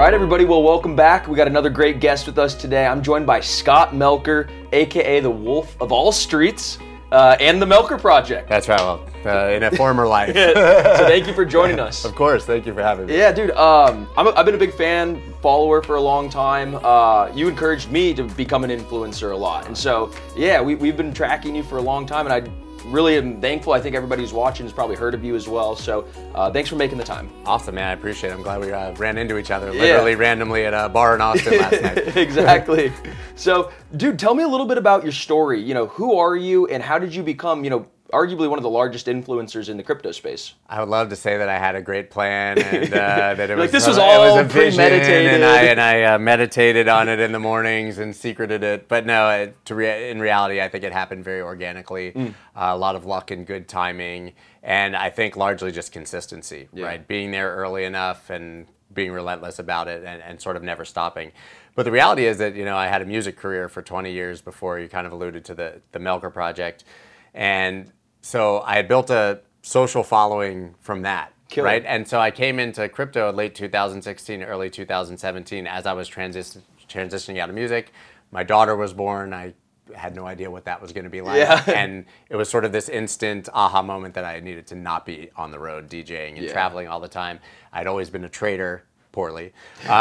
right, everybody. Well, welcome back. We got another great guest with us today. I'm joined by Scott Melker, a.k.a. the Wolf of All Streets, and the Melker Project. That's right. Well, in a former life. So thank you for joining us. Of course. Thank you for having me. Yeah, dude. I've been a big fan, follower for a long time. You encouraged me to become an influencer a lot. And so, yeah, we've been tracking you for a long time, and I really am thankful. I think everybody who's watching has probably heard of you as well. So thanks for making the time. Awesome, man. I appreciate it. I'm glad we ran into each other literally randomly at a bar in Austin last night. Exactly. So, dude, tell me a little bit about your story. You know, who are you and how did you become, arguably one of the largest influencers in the crypto space? I would love to say that I had a great plan and that it was like this was all it was a vision premeditated. and I meditated on it in the mornings and secreted it. But no, in reality, I think it happened very organically. A lot of luck and good timing, and I think largely just consistency, right? Being there early enough and being relentless about it and sort of never stopping. But the reality is that, I had a music career for 20 years before you kind of alluded to the Melker Project. And so I had built a social following from that, right? And so I came into crypto in late 2016, early 2017 as I was transitioning out of music. My daughter was born. I had no idea what that was going to be like. Yeah. And it was sort of this instant aha moment that I needed to not be on the road DJing and traveling all the time. I'd always been a trader, poorly.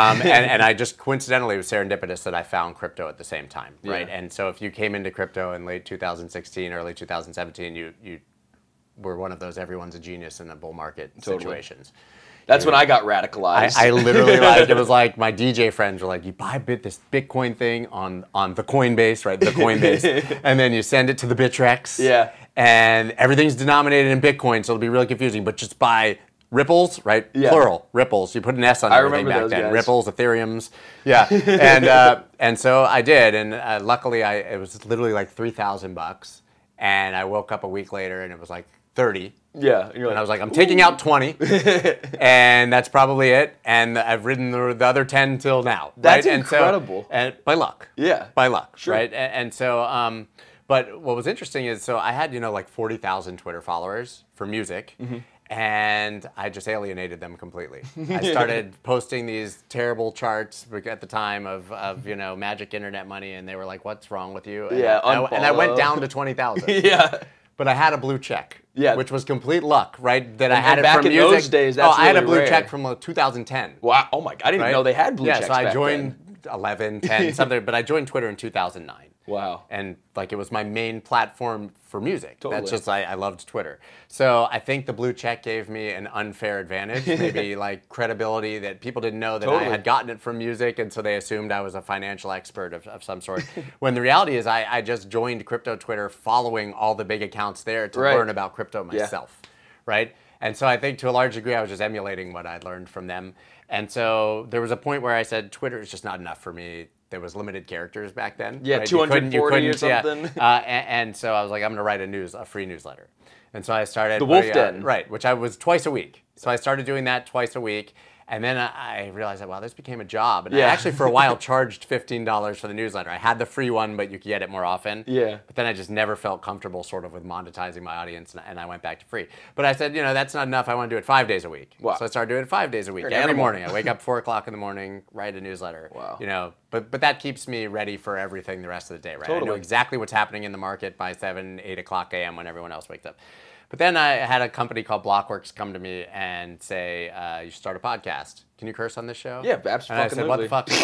And I just coincidentally, it was serendipitous that I found crypto at the same time, right? And so if you came into crypto in late 2016, early 2017, you were one of those everyone's a genius in a bull market situations. That's when I got radicalized. I literally, it was like my DJ friends were like, you buy this Bitcoin thing on the Coinbase, right? The Coinbase. And then you send it to the Bittrex. Yeah. And everything's denominated in Bitcoin, so it'll be really confusing, but just buy Ripples, right? Yeah. Plural, Ripples. You put an S on everything back then. Guys. Ripples, Ethereums. Yeah. And so I did, and luckily it was literally like $3,000, and I woke up a week later and it was like 30. Yeah. And I was like, I'm taking out 20, and that's probably it. And I've ridden the other 10 till now. That's right? incredible. And by luck. Yeah. By luck, sure. Right? And so, but what was interesting is, so I had, like 40,000 Twitter followers for music. Mm-hmm. And I just alienated them completely. I started posting these terrible charts at the time of magic internet money, and they were like, "What's wrong with you?" And I went down to 20,000. Yeah. But I had a blue check, which was complete luck, right? That I had it back from in music. Those days. That's I had a really blue rare. check from 2010. Wow! Oh my God! I didn't even know they had blue checks. Yeah, so I back joined then. 11, 10, something. But I joined Twitter in 2009. Wow. And it was my main platform for music. Totally. That's just, I loved Twitter. So I think the blue check gave me an unfair advantage, maybe credibility that people didn't know that I had gotten it from music, and so they assumed I was a financial expert of some sort. When the reality is I just joined crypto Twitter following all the big accounts there to learn about crypto myself, right? And so I think to a large degree I was just emulating what I'd learned from them. And so there was a point where I said, Twitter is just not enough for me. There was limited characters back then. Yeah, right? 240 or something. Yeah. And so I was like, I'm going to write a free newsletter. And so I started. The Wolf Den. Right, which I was twice a week. So I started doing that twice a week. And then I realized that, wow, this became a job. And I actually, for a while, charged $15 for the newsletter. I had the free one, but you could get it more often. Yeah. But then I just never felt comfortable sort of with monetizing my audience, and I went back to free. But I said, that's not enough. I want to do it 5 days a week. Wow. So I started doing it 5 days a week. Every morning. I wake up 4 o'clock in the morning, write a newsletter. Wow. But that keeps me ready for everything the rest of the day, right? Totally. I know exactly what's happening in the market by 7, 8 o'clock a.m. when everyone else wakes up. But then I had a company called Blockworks come to me and say, you should start a podcast. Can you curse on this show? Yeah, absolutely. And I said, what the fuck is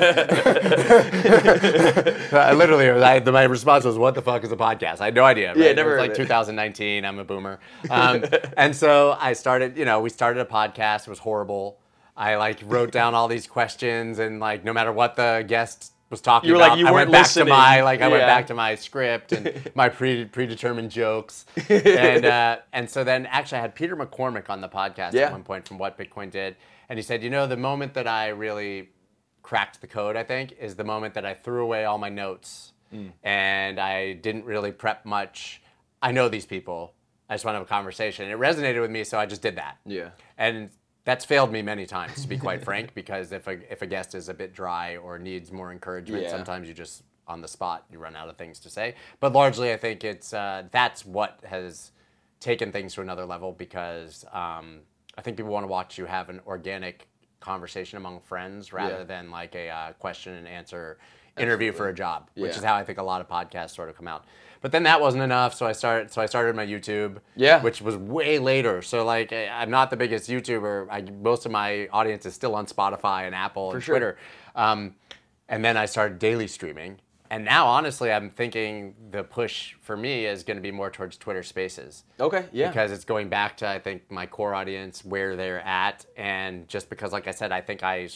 a podcast? My response was, what the fuck is a podcast? I had no idea. Right? Yeah, never It was heard of it. 2019. I'm a boomer. And so I started, we started a podcast. It was horrible. I wrote down all these questions, and no matter what the guest was talking about, I went back to my script and my predetermined jokes. And so then actually I had Peter McCormick on the podcast at one point from What Bitcoin Did. And he said, the moment that I really cracked the code, I think, is the moment that I threw away all my notes and I didn't really prep much. I know these people. I just want to have a conversation. And it resonated with me, so I just did that. Yeah. And that's failed me many times, to be quite frank, because if a guest is a bit dry or needs more encouragement, sometimes you just, on the spot, you run out of things to say. But largely, I think it's that's what has taken things to another level, because I think people want to watch you have an organic conversation among friends rather than like a question and answer interview for a job, which is how I think a lot of podcasts sort of come out. But then that wasn't enough, so I started my YouTube, which was way later. So like I'm not the biggest YouTuber. Most of my audience is still on Spotify and Apple and Twitter. And then I started daily streaming. And now, honestly, I'm thinking the push for me is going to be more towards Twitter Spaces. Okay, yeah. Because it's going back to, I think, my core audience, where they're at. And just because, like I said, I think I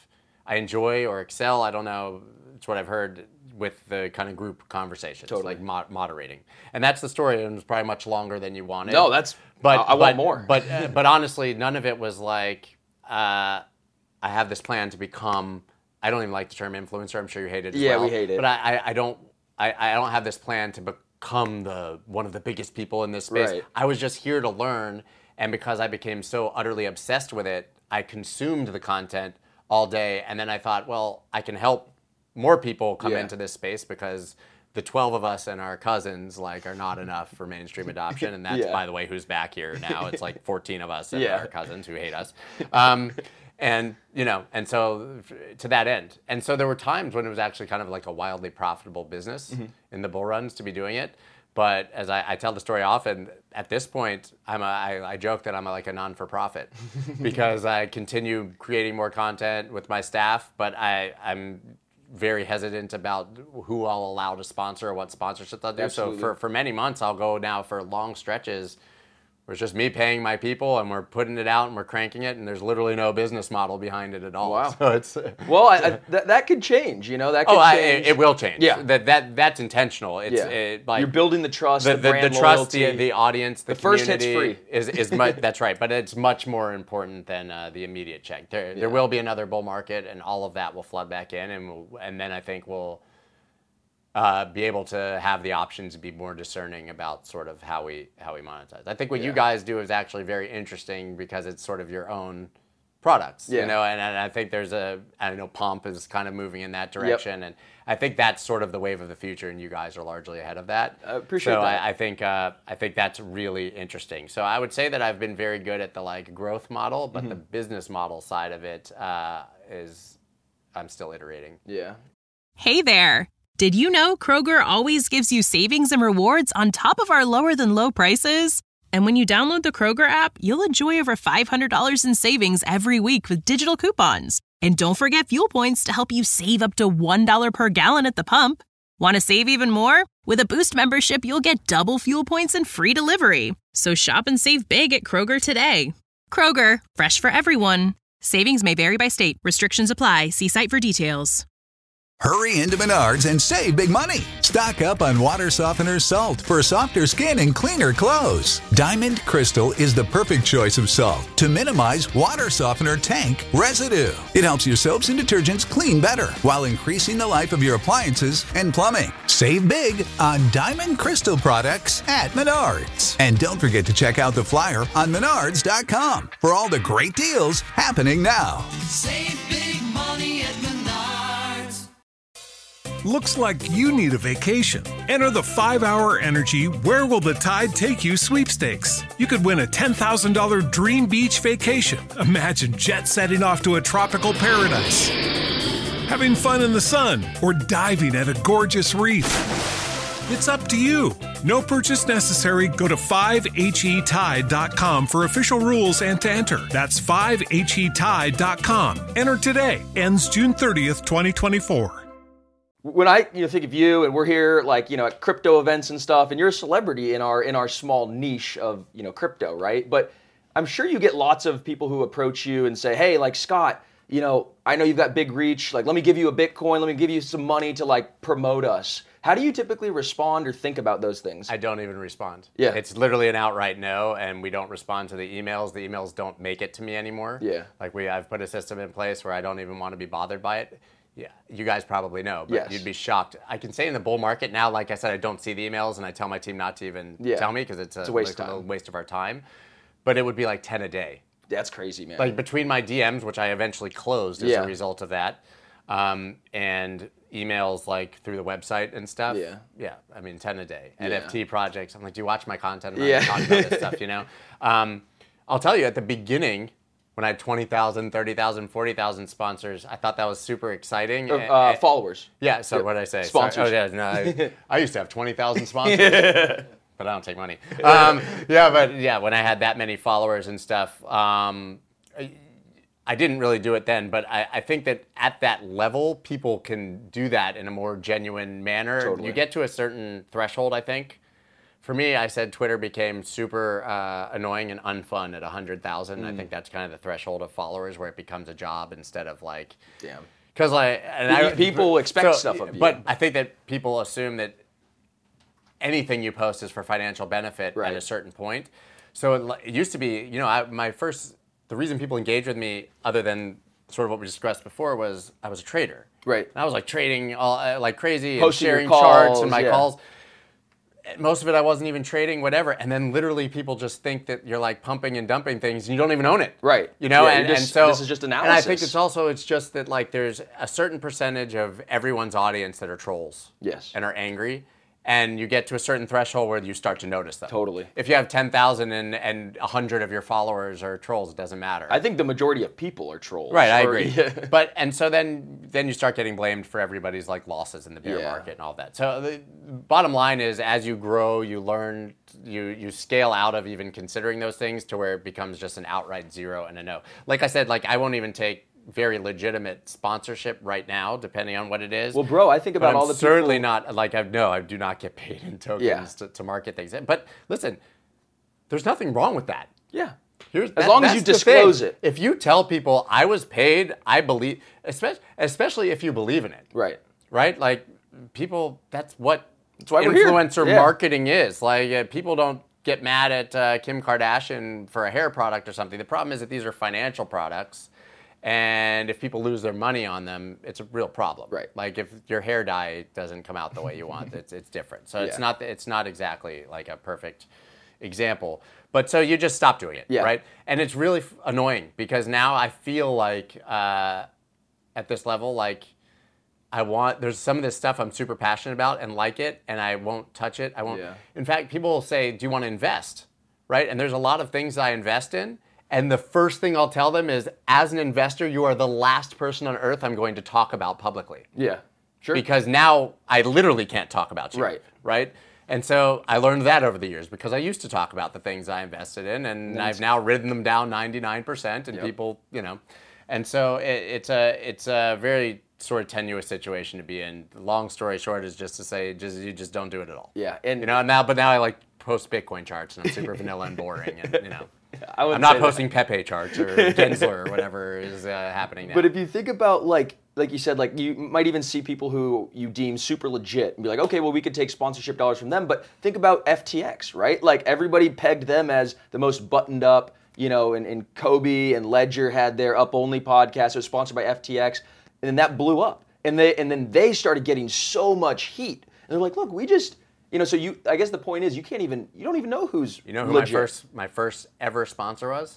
enjoy or excel, I don't know, it's what I've heard, with the kind of group conversations, like moderating. And that's the story, and it's probably much longer than you wanted. No, I want more. But honestly, none of it was like, I have this plan to become... I don't even like the term influencer. I'm sure you hate it as well. Yeah, we hate it. But I don't have this plan to become one of the biggest people in this space. Right. I was just here to learn, and because I became so utterly obsessed with it, I consumed the content all day, and then I thought, well, I can help more people come into this space because the 12 of us and our cousins are not enough for mainstream adoption, and that's by the way who's back here now. It's like 14 of us and our cousins who hate us. And so to that end. And so there were times when it was actually kind of like a wildly profitable business in the bull runs to be doing it. But as I tell the story often, at this point, I joke that I'm like a non-for-profit because I continue creating more content with my staff, but I'm very hesitant about who I'll allow to sponsor or what sponsorships I'll do. Absolutely. So for many months, I'll go now for long stretches where it's just me paying my people and we're putting it out and we're cranking it, and there's literally no business model behind it at all. Wow. So it's that could change, That could change. It will change. Yeah. That's intentional. It's you're building the trust, the brand trust, loyalty. the audience, the first community hit's free. is much, that's right. But it's much more important than the immediate check. There will be another bull market, and all of that will flood back in, and then I think we'll be able to have the options to be more discerning about sort of how we monetize. I think what you guys do is actually very interesting because it's sort of your own products, and I think there's Pomp is kind of moving in that direction, and I think that's sort of the wave of the future, and you guys are largely ahead of that. I appreciate that. I think that's really interesting. So I would say that I've been very good at the growth model, but the business model side of it is I'm still iterating. Yeah. Hey there. Did you know Kroger always gives you savings and rewards on top of our lower than low prices? And when you download the Kroger app, you'll enjoy over $500 in savings every week with digital coupons. And don't forget fuel points to help you save up to $1 per gallon at the pump. Want to save even more? With a Boost membership, you'll get double fuel points and free delivery. So shop and save big at Kroger today. Kroger, fresh for everyone. Savings may vary by state. Restrictions apply. See site for details. Hurry into Menards and save big money. Stock up on water softener salt for softer skin and cleaner clothes. Diamond Crystal is the perfect choice of salt to minimize water softener tank residue. It helps your soaps and detergents clean better while increasing the life of your appliances and plumbing. Save big on Diamond Crystal products at Menards. And don't forget to check out the flyer on Menards.com for all the great deals happening now. Save big money at Menards. Looks like you need a vacation. Enter the 5-Hour Energy Where Will the Tide Take You sweepstakes. You could win a $10,000 dream beach vacation. Imagine jet setting off to a tropical paradise, having fun in the sun, or diving at a gorgeous reef. It's up to you. No purchase necessary. Go to 5HETide.com for official rules and to enter. That's 5HETide.com. Enter today. Ends June 30th, 2024. When I think of you, and we're here at crypto events and stuff, and you're a celebrity in our small niche of crypto, right? But I'm sure you get lots of people who approach you and say, hey, Scott, I know you've got big reach. Let me give you a Bitcoin. Let me give you some money to promote us. How do you typically respond or think about those things? I don't even respond. Yeah. It's literally an outright no, and we don't respond to the emails. The emails don't make it to me anymore. Yeah. I've put a system in place where I don't even want to be bothered by it. Yeah, you guys probably know, but you'd be shocked. I can say in the bull market now, like I said, I don't see the emails, and I tell my team not to even tell me because it's a waste of our time. But it would be 10 a day. That's crazy, man. Between my DMs, which I eventually closed as a result of that, and emails through the website and stuff. Yeah. I mean, 10 a day. NFT projects. I'm do you watch my content? I'm not talking about this stuff, I'll tell you, at the beginning, when I had 20,000, 30,000, 40,000 sponsors, I thought that was super exciting. Followers. Yeah, so what did I say? Sponsors. Sorry. Oh, yeah, no, I used to have 20,000 sponsors, but I don't take money. When I had that many followers and stuff, I didn't really do it then, but I think that at that level, people can do that in a more genuine manner. Totally. You get to a certain threshold, I think. For me, I said Twitter became super annoying and unfun at 100,000. I think that's kind of the threshold of followers where it becomes a job instead of like... Damn. Because people expect stuff of you. But I think that people assume that anything you post is for financial benefit at a certain point. So it used to be, the reason people engage with me, other than sort of what we discussed before, was I was a trader. Right. And I was like trading all, like crazy, Posting and your sharing calls, charts and my yeah. calls. Most of it I wasn't even trading, whatever. And then literally people just think that you're like pumping and dumping things and you don't even own it. Right. You know, Yeah, and so this is just analysis. And I think it's just that like there's a certain percentage of everyone's audience that are trolls. Yes. And are angry. And you get to a certain threshold where you start to notice them. Totally. If you have 10,000 and 100 of your followers are trolls, it doesn't matter. I think the majority of people are trolls. Right, I agree. And so then you start getting blamed for everybody's like losses in the bear market and all that. So the bottom line is, as you grow, you learn, you scale out of even considering those things to where it becomes just an outright zero and a no. Like I said, like I won't even take very legitimate sponsorship right now, depending on what it is. Well, bro, I think about all the people... certainly not, like, I do not get paid in tokens to market things. But listen, there's nothing wrong with that. Yeah. As long as you disclose it. If you tell people I was paid, I believe, especially if you believe in it. Right. Right? Like, people, that's what why we're here. influencer Yeah. marketing is. Like, people don't get mad at Kim Kardashian for a hair product or something. The problem is that these are financial products. And if people lose their money on them, it's a real problem. Right. Like if your hair dye doesn't come out the way you want, it's different. So it's not exactly like a perfect example. But so you just stop doing it, right? And it's really annoying because now I feel like at this level, like there's some of this stuff I'm super passionate about and like it, and I won't touch it. I won't. Yeah. In fact, people will say, "Do you want to invest?" Right? And there's a lot of things I invest in. And the first thing I'll tell them is, as an investor, you are the last person on earth I'm going to talk about publicly. Yeah. Sure. Because now I literally can't talk about you. Right. Right? And so I learned that over the years because I used to talk about the things I invested in, and I've now ridden them down 99%, and people, And so it's a very sort of tenuous situation to be in. The long story short is just to say, you just don't do it at all. Yeah. And now I like post Bitcoin charts, and I'm super vanilla and boring, and I'm not posting Pepe charts or Gensler or whatever is happening now. But if you think about like you said, like you might even see people who you deem super legit and be like, okay, well we could take sponsorship dollars from them. But think about FTX, right? Like everybody pegged them as the most buttoned up, and Kobe and Ledger had their Up Only podcast. It was sponsored by FTX, and then that blew up. And then they started getting so much heat. And they're like, look, we just... so I guess the point is you don't even know who's You know who legit. my first ever sponsor was?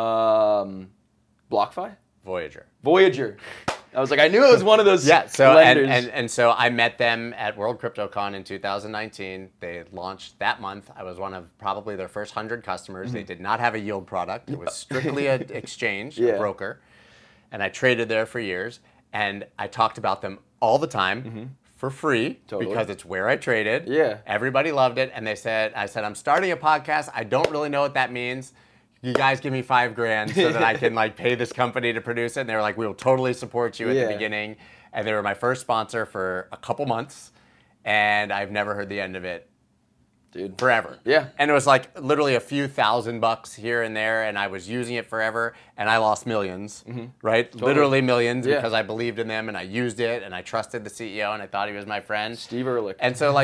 BlockFi? Voyager. I was like, I knew it was one of those lenders. And so I met them at World CryptoCon in 2019. They launched that month. I was one of probably their first 100 customers. They did not have a yield product. It was strictly an exchange, a broker. And I traded there for years. And I talked about them all the time. For free, because it's where I traded. Yeah. Everybody loved it, and I said, I'm starting a podcast. I don't really know what that means. You guys give me $5,000 so that I can pay this company to produce it. And they were like, we will totally support you at the beginning. And they were my first sponsor for a couple months, and I've never heard the end of it. Dude. Forever. Yeah. And it was like literally a few $1,000 here and there, and I was using it forever, and I lost millions, right? Totally. Literally millions because I believed in them, and I used it, and I trusted the CEO, and I thought he was my friend. Steve Ehrlich. And so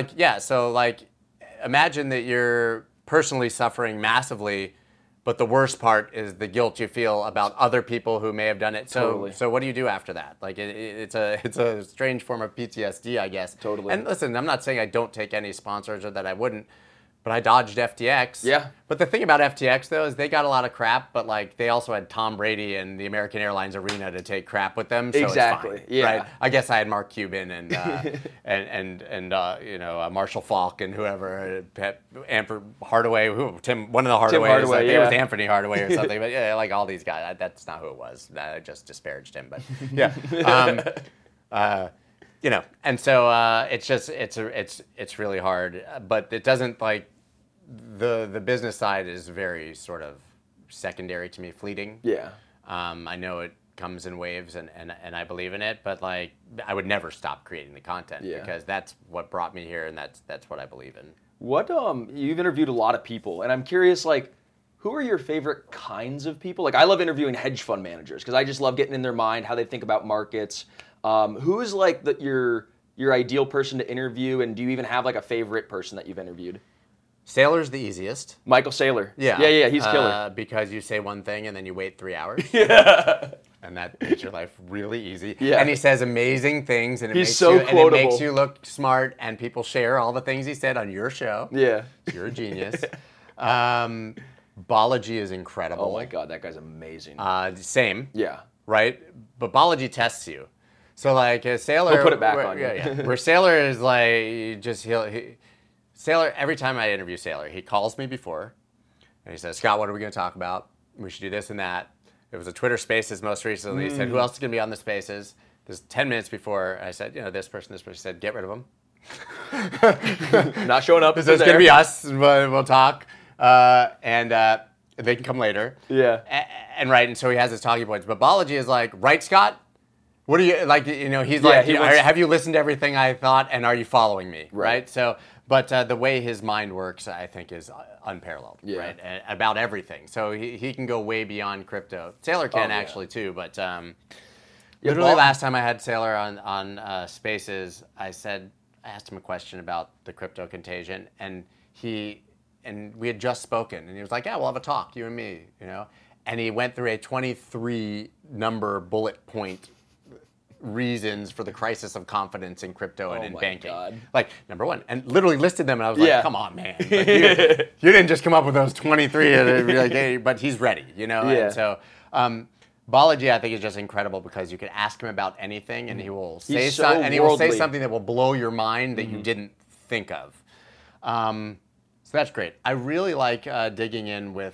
imagine that you're personally suffering massively, but the worst part is the guilt you feel about other people who may have done it. So what do you do after that? Like it's a strange form of PTSD, I guess. Totally. And listen, I'm not saying I don't take any sponsors or that I wouldn't, but I dodged FTX. Yeah. But the thing about FTX though is they got a lot of crap, but like they also had Tom Brady and the American Airlines Arena to take crap with them. So Exactly. It's fine, Yeah. Right? I guess I had Mark Cuban and Marshall Falk and whoever, Hardaway, one of the Hardaways. Hardaway, I think yeah. it was Anthony Hardaway or something. But yeah, like all these guys. That's not who it was. I just disparaged him. But yeah. And so it's really hard, but it doesn't like the business side is very sort of secondary to me, fleeting. Yeah. I know it comes in waves and I believe in it, but like I would never stop creating the content because that's what brought me here and that's what I believe in. What you've interviewed a lot of people, and I'm curious, like, who are your favorite kinds of people? Like, I love interviewing hedge fund managers because I just love getting in their mind, how they think about markets. Who is like your ideal person to interview, and do you even have like a favorite person that you've interviewed? Saylor's the easiest. Michael Saylor. Yeah. Yeah, he's killer. Because you say one thing and then you wait 3 hours. Yeah. And that makes your life really easy. Yeah. And he says amazing things, and He's so quotable. And it makes you look smart, and people share all the things he said on your show. Yeah. You're a genius. Balaji is incredible. Oh my God, that guy's amazing. Same. Yeah. Right? But Balaji tests you. So like Saylor, He'll put it back on you. Yeah. Where Saylor is like Saylor. Every time I interview Saylor, he calls me before, and he says, "Scott, what are we going to talk about? We should do this and that." It was a Twitter Spaces most recently. He said, "Who else is going to be on the Spaces?" This 10 minutes before, I said, this person. He said, "Get rid of them." Not showing up. So it's going to be us. And we'll talk, and they can come later. Yeah. And so he has his talking points. But Balaji is like, "Right, Scott? What do you like?" He's Yeah, like, he wants- "Have you listened to everything I thought, and are you following me?" Right. So, but the way his mind works, I think, is unparalleled. Yeah. Right. About everything. So he can go way beyond crypto. Saylor can actually too, but literally last time I had Saylor on Spaces, I asked him a question about the crypto contagion, and we had just spoken, and he was like, "Yeah, we'll have a talk, you and me," And he went through a 23 number bullet point reasons for the crisis of confidence in crypto and in my banking. God. Like, number one, and literally listed them, and I was Yeah. like, come on, man. Like, you didn't just come up with those 23, and be like, hey, but he's ready, Yeah. And so Balaji, I think, is just incredible because you can ask him about anything, and he will say He's so he will say worldly. something that will blow your mind that you didn't think of. So that's great. I really like digging in with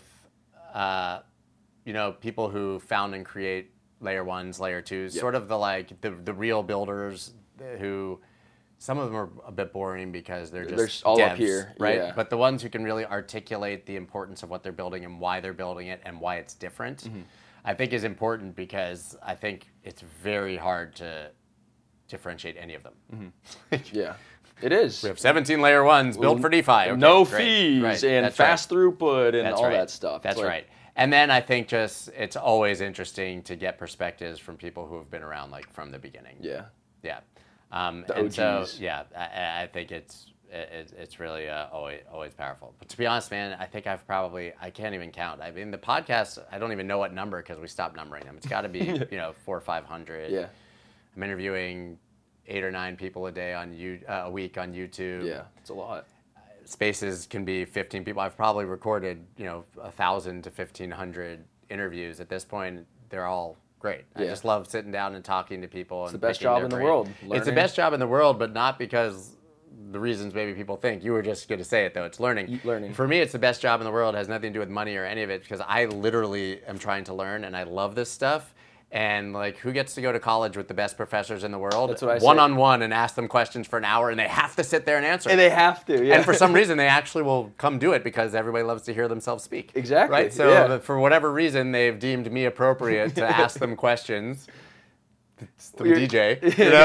people who found and create layer ones, layer twos, sort of the real builders who some of them are a bit boring because they're just all devs, up here, right? yeah. But the ones who can really articulate the importance of what they're building and why they're building it and why it's different, I think is important because I think it's very hard to differentiate any of them. Yeah. It is. We have 17 layer ones built for DeFi. Okay, no great. fees Right, and that's fast right. throughput and That's all right. that stuff. That's It's like- right. And then I think just it's always interesting to get perspectives from people who have been around like from the beginning. Yeah. Yeah. The And so OGs. yeah, I think it's really always powerful. But to be honest, man, I think I can't even count. I mean, the podcast, I don't even know what number because we stopped numbering them. It's got to be 400 or 500. Yeah. I'm interviewing 8 or 9 people a day a week on YouTube. Yeah. It's a lot. Spaces can be 15 people. I've probably recorded 1,000 to 1,500 interviews at this point. They're all great. I Yeah. just love sitting down and talking to people. It's the best job in the world, It's the learning. best job in the world, but not because the reasons maybe people think. You were just going to say it though. It's learning. Learning. For me, it's the best job in the world. It has nothing to do with money or any of it because I literally am trying to learn and I love this stuff. And like, who gets to go to college with the best professors in the world? That's what I say. One-on-one and ask them questions for an hour, and they have to sit there and answer. And they have to, yeah. And for some reason, they actually will come do it because everybody loves to hear themselves speak. Exactly, Right? So yeah. for whatever reason, they've deemed me appropriate to ask them questions. It's the You're- DJ,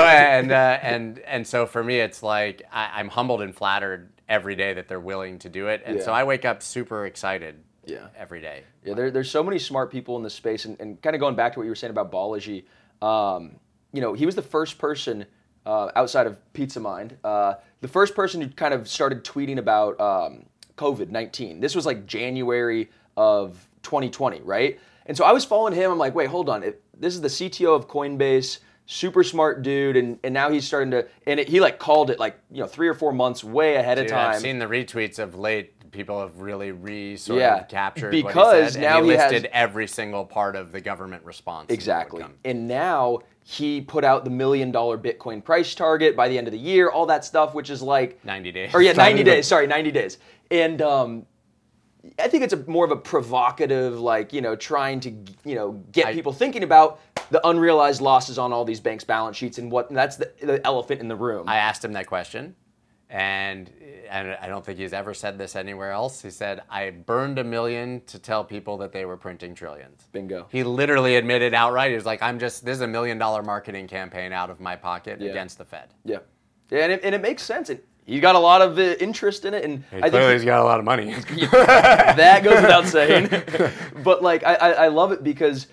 and so for me, it's like I'm humbled and flattered every day that they're willing to do it, and Yeah. so I wake up super excited. Yeah. Every day. Yeah, there's so many smart people in this space, and kind of going back to what you were saying about Balaji, he was the first person outside of Pizza Mind, the first person who kind of started tweeting about COVID-19. This was like January of 2020, right? And so I was following him. I'm like, wait, hold on. This is the CTO of Coinbase, super smart dude, and now he's starting to, he like called it like 3 or 4 months way ahead of Dude, time. I've seen the retweets of late. People have really sort Yeah, of captured because what he said, now and he he has- listed every single part of the government response. Exactly. And now he put out the $1 million Bitcoin price target by the end of the year, all that stuff, which is like 90 days. Or 90 days. Sorry, 90 days. And I think it's more of a provocative, like, trying to, get people thinking about the unrealized losses on all these banks' balance sheets and that's the elephant in the room. I asked him that question, and I don't think he's ever said this anywhere else. He said, I burned $1 million to tell people that they were printing trillions. Bingo. He literally admitted outright, he was like, this is $1 million marketing campaign out of my pocket against the Fed. Yeah. Yeah, and it makes sense. And he got a lot of interest in it, and I think he's got a lot of money. that goes without saying. But like, I love it because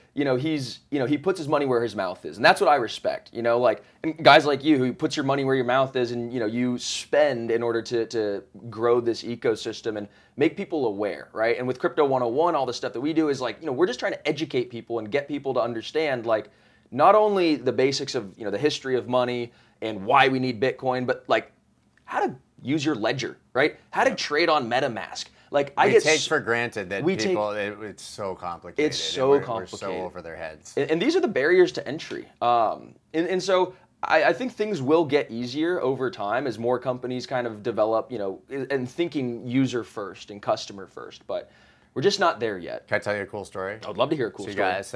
he puts his money where his mouth is, and that's what I respect. Like, and guys like you who puts your money where your mouth is, and you spend in order to grow this ecosystem and make people aware, right? And with Crypto 101, all the stuff that we do is like, we're just trying to educate people and get people to understand like not only the basics of the history of money and why we need Bitcoin, but like how to use your ledger, right? How to trade on MetaMask. Like We take for granted that it's so complicated. It's so complicated. We're so over their heads. And these are the barriers to entry. And so I think things will get easier over time as more companies kind of develop, and thinking user first and customer first. But we're just not there yet. Can I tell you a cool story? I'd love to hear a cool story. Guys,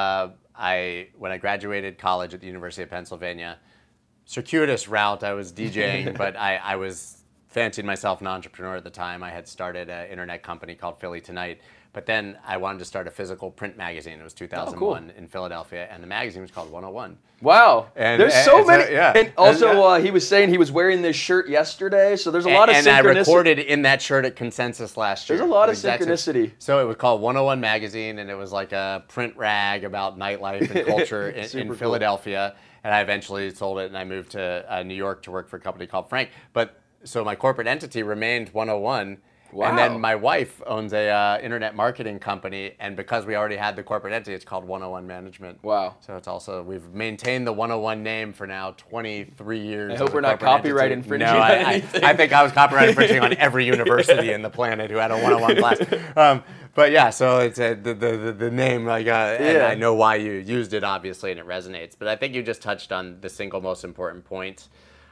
when I graduated college at the University of Pennsylvania, circuitous route, I was DJing, but I was fancied myself an entrepreneur at the time. I had started an internet company called Philly Tonight, but then I wanted to start a physical print magazine. It was 2001 in Philadelphia, and the magazine was called 101. Wow. There's so many. Yeah. And also, he was saying he was wearing this shirt yesterday, so there's a lot of synchronicity. And I recorded in that shirt at Consensus last year. There's a lot of synchronicity. So it was called 101 Magazine, and it was like a print rag about nightlife and culture in Philadelphia. And I eventually sold it, and I moved to New York to work for a company called Frank. So my corporate entity remained 101. Wow. And then my wife owns a internet marketing company, and because we already had the corporate entity, it's called 101 Management. Wow. So we've maintained the 101 name for now 23 years. I hope we're not copyright infringing on anything. I think I was copyright infringing on every university in the planet who had a 101 class. But yeah, so it's the name, and I know why you used it, obviously, and it resonates. But I think you just touched on the single most important point.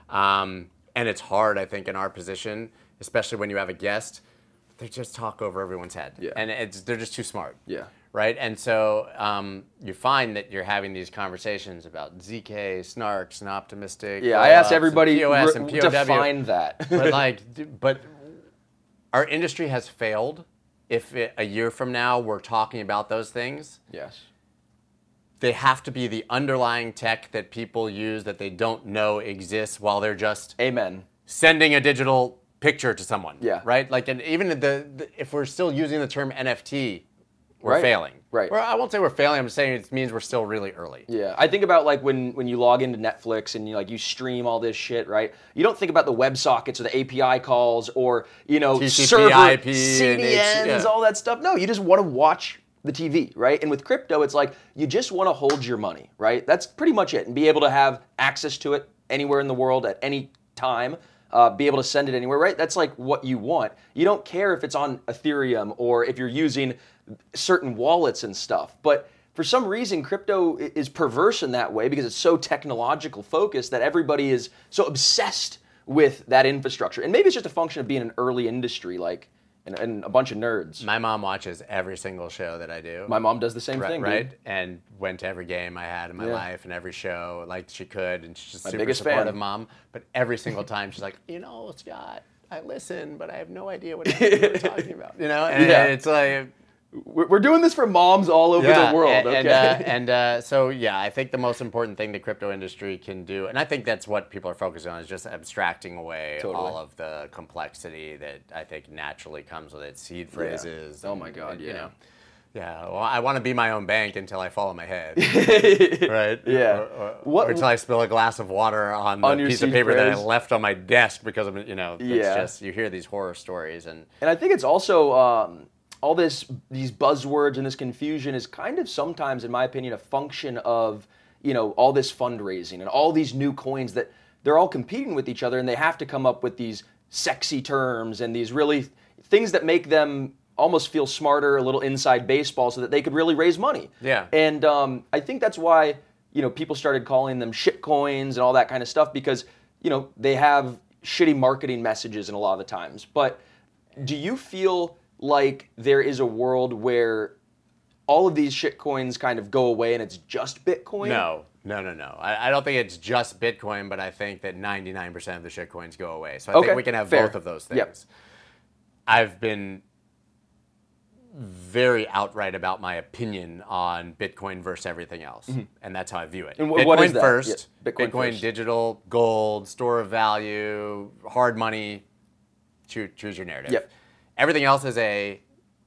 And it's hard, I think, in our position, especially when you have a guest, they just talk over everyone's head. Yeah. And they're just too smart. Yeah. Right? And so you find that you're having these conversations about ZK, snarks, and optimistic. Yeah, I asked everybody POS and POW. define that. But our industry has failed if a year from now we're talking about those things. Yes. They have to be the underlying tech that people use that they don't know exists while they're just Amen. sending a digital picture to someone. Yeah. Right? Like, and even if we're still using the term NFT, we're Right. failing. Right. Well, I won't say we're failing. I'm just saying it means we're still really early. Yeah, I think about like when you log into Netflix and you stream all this shit, right? You don't think about the WebSockets or the API calls or TCP, server IP, CDNs, all that stuff. No, you just want to watch the TV, right? And with crypto, it's like you just want to hold your money, right? That's pretty much it, and be able to have access to it anywhere in the world at any time. Be able to send it anywhere, right? That's like what you want. You don't care if it's on Ethereum or if you're using certain wallets and stuff. But for some reason, crypto is perverse in that way because it's so technological focused that everybody is so obsessed with that infrastructure. And maybe it's just a function of being an early industry, like, and a bunch of nerds. My mom watches every single show that I do. My mom does the same thing, right? dude. And went to every game I had in my life and every show like she could, and she's just My super biggest supportive fan. mom. But every single time she's like, Scott, I listen, but I have no idea what you're talking about. And it's like. We're doing this for moms all over the world, okay? So I think the most important thing the crypto industry can do, and I think that's what people are focusing on, is just abstracting away all of the complexity that I think naturally comes with it. Seed phrases. Oh my God, Yeah, well, I want to be my own bank until I fall on my head, right? Yeah. Or until I spill a glass of water on the your piece of seed paper that I phrase. left on my desk because of it's just, you hear these horror stories. And I think it's also all these buzzwords and this confusion is kind of sometimes, in my opinion, a function of all this fundraising and all these new coins that they're all competing with each other, and they have to come up with these sexy terms and these really things that make them almost feel smarter, a little inside baseball, so that they could really raise money. Yeah. And I think that's why, people started calling them shit coins and all that kind of stuff, because, they have shitty marketing messages in a lot of the times. But do you feel like there is a world where all of these shit coins kind of go away and it's just Bitcoin? No. I don't think it's just Bitcoin, but I think that 99% of the shit coins go away. So I think we can have both of those things. Yep. I've been very outright about my opinion on Bitcoin versus everything else, and that's how I view it. And Bitcoin what is that? first, Yeah, Bitcoin first. digital, gold, store of value, hard money. Choose your narrative. Yep. Everything else is a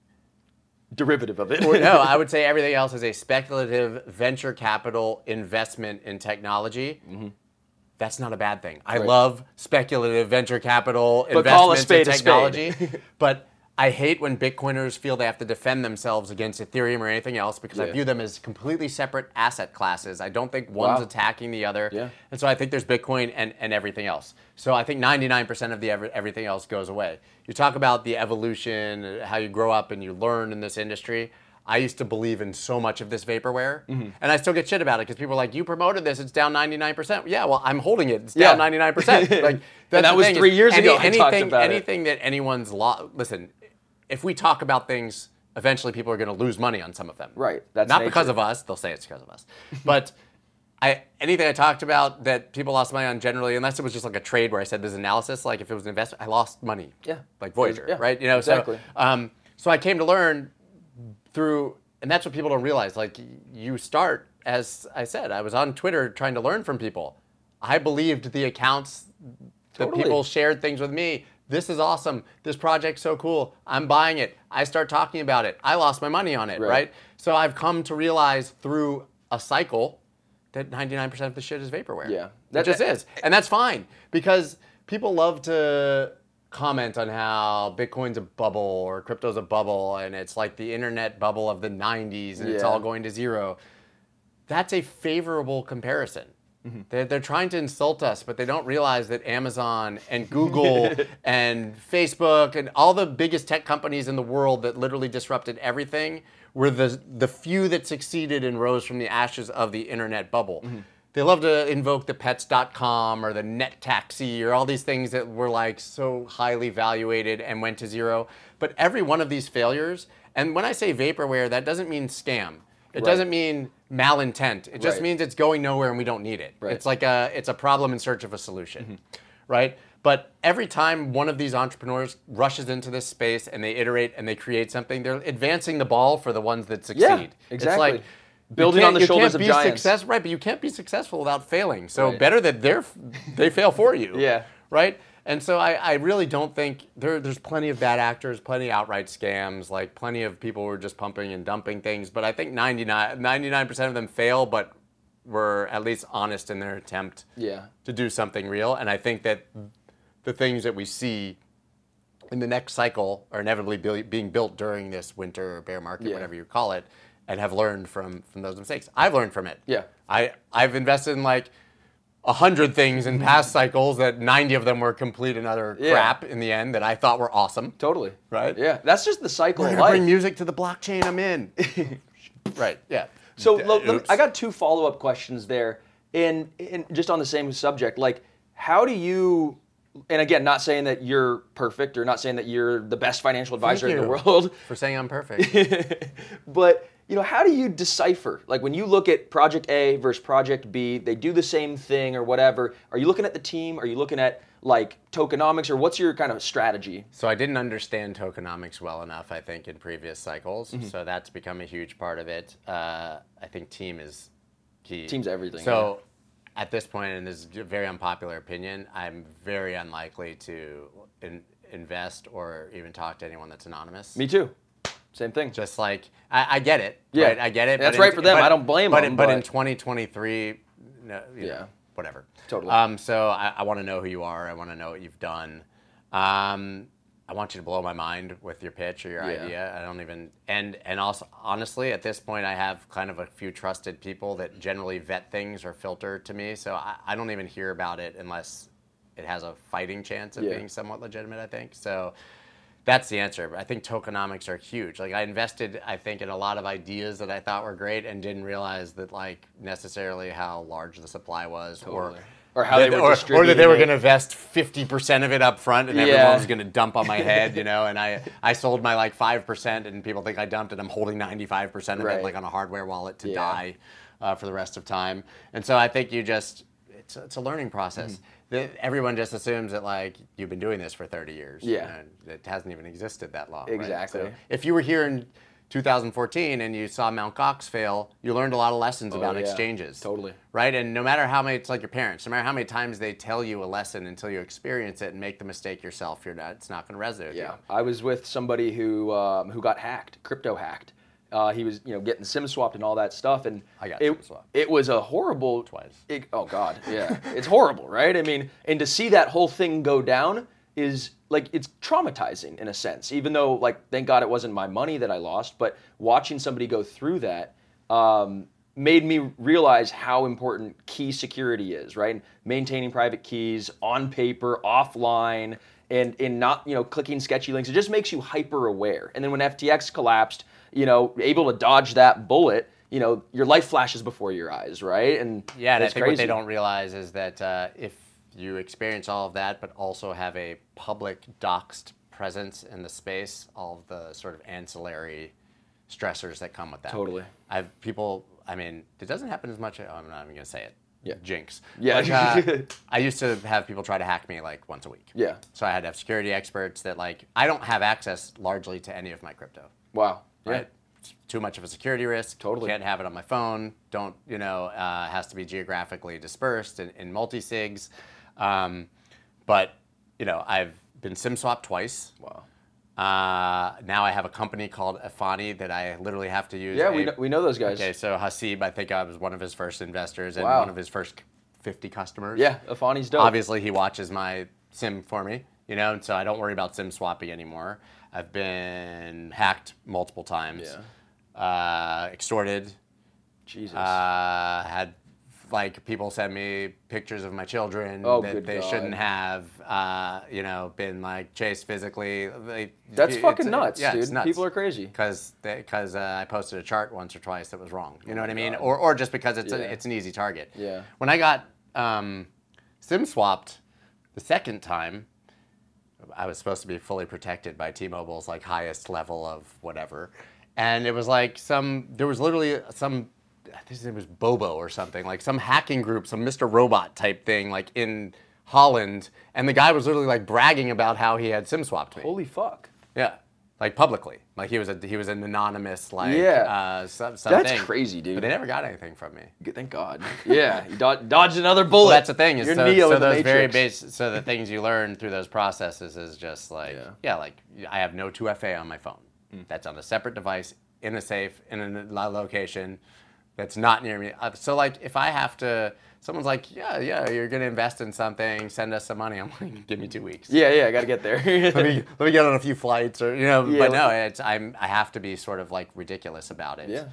Derivative of it. no, I would say everything else is a speculative venture capital investment in technology. That's not a bad thing. I love speculative venture capital call a investments spade in a spade. technology. But I hate when Bitcoiners feel they have to defend themselves against Ethereum or anything else, because I view them as completely separate asset classes. I don't think one's attacking the other. Yeah. And so I think there's Bitcoin and everything else. So I think 99% of the everything else goes away. You talk about the evolution, how you grow up and you learn in this industry. I used to believe in so much of this vaporware, and I still get shit about it because people are like, "You promoted this; it's down 99%." Yeah, well, I'm holding it; it's down 99%. Like, and that was 3 years ago. I talked about anything that anyone's listen. If we talk about things, eventually people are going to lose money on some of them. Right. That's not nature. because of us. They'll say it's because of us, but. Anything I talked about that people lost money on generally, unless it was just like a trade where I said this analysis, like if it was an investment, I lost money. Yeah. Like Voyager, Yeah, right? exactly. So I came to learn through, and that's what people don't realize. Like you start, as I said, I was on Twitter trying to learn from people. I believed the accounts that people shared things with me. This is awesome. This project's so cool. I'm buying it. I start talking about it. I lost my money on it, right? So I've come to realize through a cycle that 99% of the shit is vaporware. Yeah. That just is. And that's fine, because people love to comment on how Bitcoin's a bubble or crypto's a bubble and it's like the internet bubble of the 90s and it's all going to zero. That's a favorable comparison. They're trying to insult us, but they don't realize that Amazon and Google and Facebook and all the biggest tech companies in the world that literally disrupted everything were the few that succeeded and rose from the ashes of the internet bubble. They love to invoke the pets.com or the net taxi or all these things that were like so highly valuated and went to zero. But every one of these failures, and when I say vaporware, that doesn't mean scam. It doesn't mean malintent. It just means it's going nowhere and we don't need it. It's like it's a problem in search of a solution, right? But every time one of these entrepreneurs rushes into this space and they iterate and they create something, they're advancing the ball for the ones that succeed. Yeah, exactly. It's like building on the shoulders of giants. Right, but you can't be successful without failing. So better that they fail for you. Yeah. Right? And so I really don't think there's plenty of bad actors, plenty of outright scams, like plenty of people who are just pumping and dumping things. But I think 99% of them fail, but were at least honest in their attempt to do something real. And I think that the things that we see in the next cycle are inevitably being built during this winter or bear market, whatever you call it, and have learned from those mistakes. I've learned from it. Yeah. I've invested in like 100 things in past cycles that 90 of them were complete and utter crap in the end that I thought were awesome. Totally. Right? Yeah. That's just the cycle We're of gonna life. bring music to the blockchain. I'm in. Right. Yeah. So I got two follow-up questions there, and just on the same subject. Like, how do you? And again, not saying that you're perfect or not saying that you're the best financial advisor in the world. For saying I'm perfect. But, how do you decipher? Like when you look at Project A versus Project B, they do the same thing or whatever. Are you looking at the team? Are you looking at like tokenomics, or what's your kind of strategy? So I didn't understand tokenomics well enough, I think, in previous cycles. So that's become a huge part of it. I think team is key. Team's everything. So at this point, and this is a very unpopular opinion, I'm very unlikely to invest or even talk to anyone that's anonymous. Me too. Same thing. Just like, I get it. Yeah. Right? I get it. That's right for them. I don't blame them. But in 2023, no, you know, whatever. Totally. So I want to know who you are. I want to know what you've done. I'm I want you to blow my mind with your pitch or your Yeah. idea. I don't even, and also, honestly, at this point, I have kind of a few trusted people that generally vet things or filter to me. So I don't even hear about it unless it has a fighting chance of Yeah. being somewhat legitimate, I think. So that's the answer. I think tokenomics are huge. Like, I invested, I think, in a lot of ideas that I thought were great and didn't realize that, like, necessarily how large the supply was, Or how they were or distributing that they were it. going to invest 50% of it up front and Yeah. everyone was going to dump on my head, you know, and I sold my like 5% and people think I dumped it. I'm holding 95% of Right. it like on a hardware wallet to Yeah. die for the rest of time. And so I think it's a learning process. Everyone just assumes that like you've been doing this for 30 years. Yeah. And it hasn't even existed that long. right? Exactly. So if you were here in 2014 and you saw Mt. Gox fail, you learned a lot of lessons about yeah. exchanges. Totally. Right? And no matter how many, it's like your parents, no matter how many times they tell you a lesson until you experience it and make the mistake yourself, it's not going to resonate with you. Yeah, I was with somebody who got hacked, crypto hacked. He was, getting SIM swapped and all that stuff, and I got SIM swapped. It was a horrible. Twice. Oh God, yeah, it's horrible, right? I mean, and to see that whole thing go down is like it's traumatizing in a sense. Even though, like, thank God it wasn't my money that I lost, but watching somebody go through that made me realize how important key security is, right? And maintaining private keys on paper, offline, and in not, clicking sketchy links. It just makes you hyper aware. And then when FTX collapsed, able to dodge that bullet, your life flashes before your eyes, right? And Yeah, and I it's think what they crazy. don't realize is that if you experience all of that, but also have a public doxed presence in the space, all of the sort of ancillary stressors that come with that. Totally. It doesn't happen as much. I'm not even going to say it. Yeah. Jinx. Yeah. But, I used to have people try to hack me like once a week. Yeah. So I had to have security experts that I don't have access largely to any of my crypto. Wow. Yeah. Right? It's too much of a security risk. Totally. Can't have it on my phone. Don't, has to be geographically dispersed in multi-sigs. But, I've been SIM swapped twice. Wow. Now I have a company called Afani that I literally have to use. Yeah, we know those guys. Okay, so Hasib, I think I was one of his first investors and Wow. one of his first 50 customers. Yeah, Afani's dope. Obviously, he watches my SIM for me, and so I don't worry about SIM swapping anymore. I've been hacked multiple times. Yeah. Extorted. Jesus. Had people send me pictures of my children Oh, that good they God. shouldn't have. Been chased physically. That's fucking nuts, yeah, dude. It's nuts. People are crazy. Because I posted a chart once or twice that was wrong. You know what I mean? Or just because it's an easy target. Yeah. When I got SIM swapped the second time, I was supposed to be fully protected by T-Mobile's highest level of whatever, and it was there was literally some. I think his name was Bobo or something, some hacking group, some Mr. Robot type thing, in Holland, and the guy was literally bragging about how he had SIM swapped me. Holy fuck. Yeah, publicly, he was an anonymous Yeah. something. That's crazy, dude. But they never got anything from me. Thank God. Yeah, you dodged another bullet. Well, that's the thing. Is You're so Neo in the those very Matrix. so the things you learn through those processes is just I have no 2FA on my phone. That's on a separate device in a safe in a location that's not near me. So if I have to, someone's yeah, you're gonna invest in something, send us some money. I'm like, give me 2 weeks. Yeah, I got to get there. Let me get on a few flights or Yeah, but no, I have to be sort of ridiculous about it. Yeah.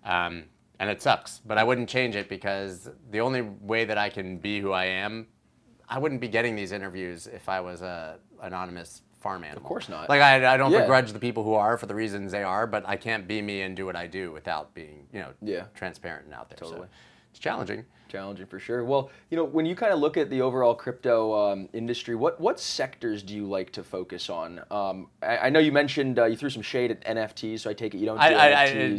And it sucks, but I wouldn't change it because the only way that I can be who I am, I wouldn't be getting these interviews if I was a anonymous farm animal. Of course not. I don't Yeah. begrudge the people who are for the reasons they are, but I can't be me and do what I do without being, Yeah. transparent and out there. Totally. So it's challenging. Challenging for sure. Well, when you kind of look at the overall crypto industry, what sectors do you like to focus on? I know you mentioned you threw some shade at NFTs, so I take it you don't do NFTs.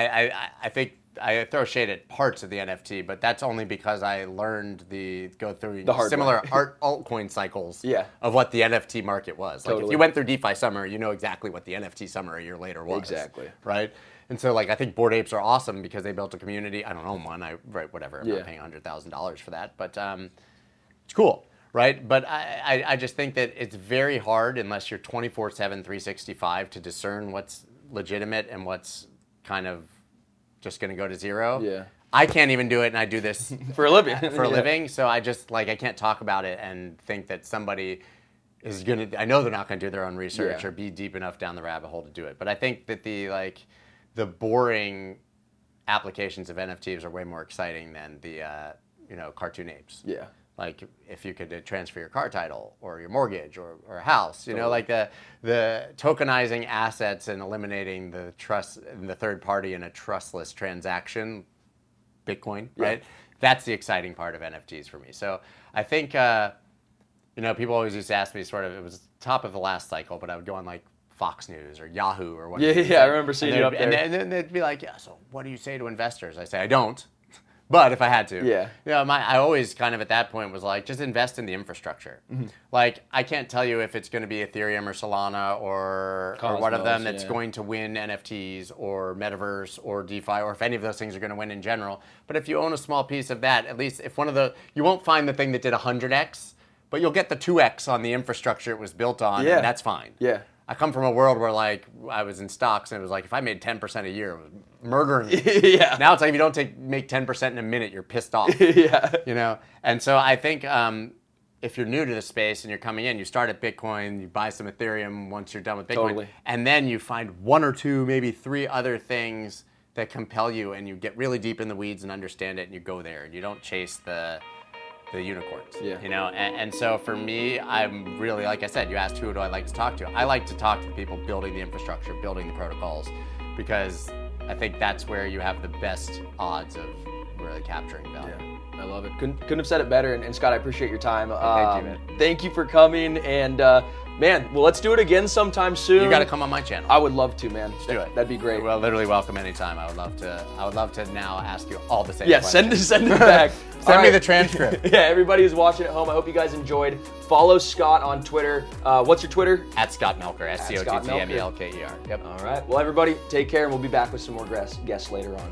I think I throw shade at parts of the NFT, but that's only because I learned go through The hard similar way. altcoin cycles Yeah. of what the NFT market was. If Totally. you went through DeFi Summer, you know exactly what the NFT Summer a year later was. Exactly. Right? And so I think Bored Apes are awesome because they built a community. I don't own one. Whatever. I'm Yeah. not paying $100,000 for that, but it's cool. Right? But I just think that it's very hard unless you're 24/7, 365 to discern what's legitimate and what's kind of just going to go to zero. Yeah. I can't even do it, and I do this For a living. for a Yeah. living. So I just I can't talk about it and think that somebody is going to, I know they're not going to do their own research Yeah. or be deep enough down the rabbit hole to do it. But I think that the boring applications of NFTs are way more exciting than the, cartoon apes. Yeah. Like if you could transfer your car title or your mortgage or a house, like the tokenizing assets and eliminating the trust and the third party in a trustless transaction, Bitcoin, right? That's the exciting part of NFTs for me. So I think, people always used to ask me it was top of the last cycle, but I would go on like Fox News or Yahoo or whatever. Yeah, I remember seeing you up there. And then they'd be like, so what do you say to investors? I say, I don't. But if I had to, I always kind of at that point was like, just invest in the infrastructure. Mm-hmm. Like, I can't tell you if it's going to be Ethereum or Solana or one of them that's going to win NFTs or Metaverse or DeFi or if any of those things are going to win in general. But if you own a small piece of that, at least if you won't find the thing that did 100x, but you'll get the 2x on the infrastructure it was built on, and that's fine. Yeah. I come from a world where I was in stocks and it was like if I made 10% a year, it was murdering me. Yeah. Now it's like if you don't make 10% in a minute, you're pissed off. And so I think if you're new to the space and you're coming in, you start at Bitcoin, you buy some Ethereum once you're done with Bitcoin, Totally. and then you find one or two, maybe three other things that compel you, and you get really deep in the weeds and understand it, and you go there, and you don't chase the unicorns, and so for me, I'm really, like I said, you asked who do I like to talk to? I like to talk to the people building the infrastructure, building the protocols, because I think that's where you have the best odds of really capturing value. I love it. Couldn't have said it better. And Scott, I appreciate your time. Thank you, man. Thank you for coming. And let's do it again sometime soon. You got to come on my channel. I would love to, man. Let's do it. That'd be great. Well, literally welcome anytime. I would love to now ask you all the same Yeah, questions. send it back. Send me the transcript. Yeah, everybody who's watching at home, I hope you guys enjoyed. Follow Scott on Twitter. What's your Twitter? At Scott Melker, SCOTTMELKER. Yep. All right. Well, everybody, take care, and we'll be back with some more guests later on.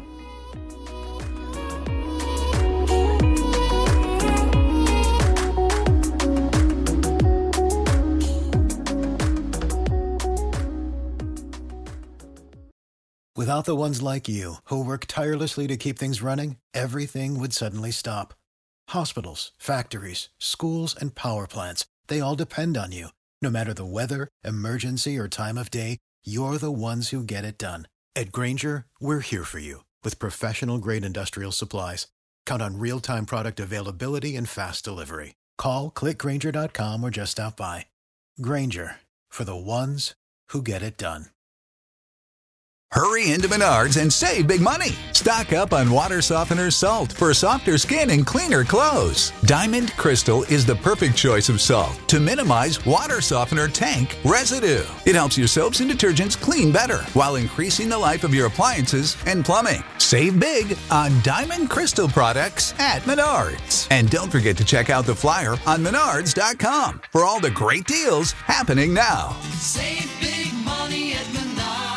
Without the ones like you, who work tirelessly to keep things running, everything would suddenly stop. Hospitals, factories, schools, and power plants, they all depend on you. No matter the weather, emergency, or time of day, you're the ones who get it done. At Grainger, we're here for you with professional-grade industrial supplies. Count on real-time product availability and fast delivery. Call, clickgrainger.com, or just stop by. Grainger, for the ones who get it done. Hurry into Menards and save big money. Stock up on water softener salt for softer skin and cleaner clothes. Diamond Crystal is the perfect choice of salt to minimize water softener tank residue. It helps your soaps and detergents clean better while increasing the life of your appliances and plumbing. Save big on Diamond Crystal products at Menards. And don't forget to check out the flyer on Menards.com for all the great deals happening now. Save big money at Menards.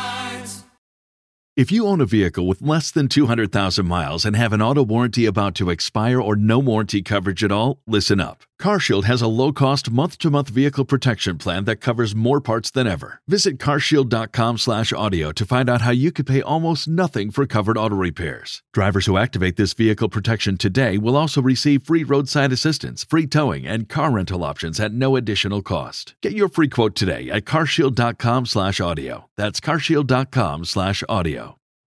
If you own a vehicle with less than 200,000 miles and have an auto warranty about to expire or no warranty coverage at all, listen up. CarShield has a low-cost month-to-month vehicle protection plan that covers more parts than ever. Visit carshield.com/audio to find out how you could pay almost nothing for covered auto repairs. Drivers who activate this vehicle protection today will also receive free roadside assistance, free towing, and car rental options at no additional cost. Get your free quote today at carshield.com/audio. That's carshield.com/audio.